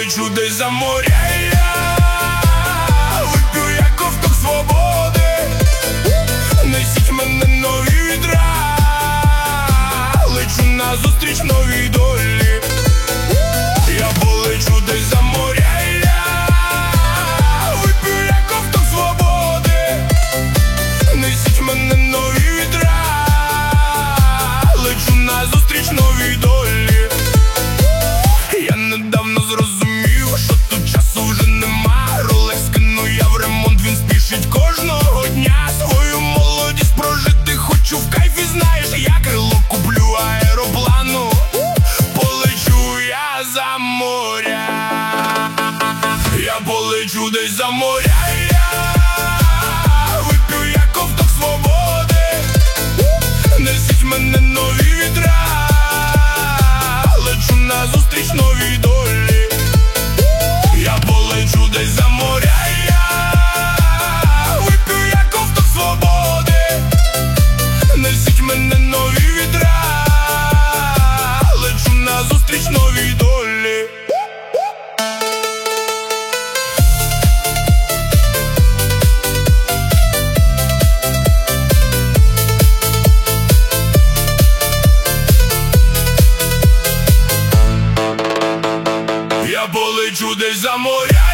полечу десь за моря, я вип'ю як ковток свободи. Несіть мене нові вітра, лечу назустріч новій долі. Я полечу десь за моря, я вип'ю як ковток свободи. Несіть мене нові вітра, лечу назустріч новій долі. Я недавно зрозумів, що тут часу вже нема. Ролекс скину я в ремонт, він спішить кожного дня. Свою молодість прожити хочу в кайфі, знаєш. Я крило куплю аероплану, полечу я за моря. Я полечу десь за моря, я вип'ю як ковток свободи. Несіть мене нові вітра, лечу назустріч новій долі. Я полечу десь за моря, я вип'ю як ковток свободи. Несіть мене нові вітра, лечу назустріч новій долі. Я полечу десь за моря,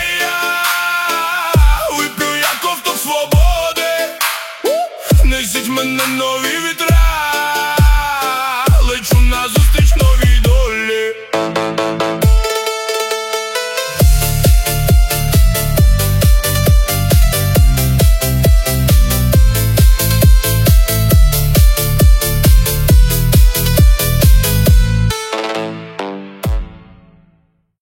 я вип'ю як ковток свободи. Несіть мене нові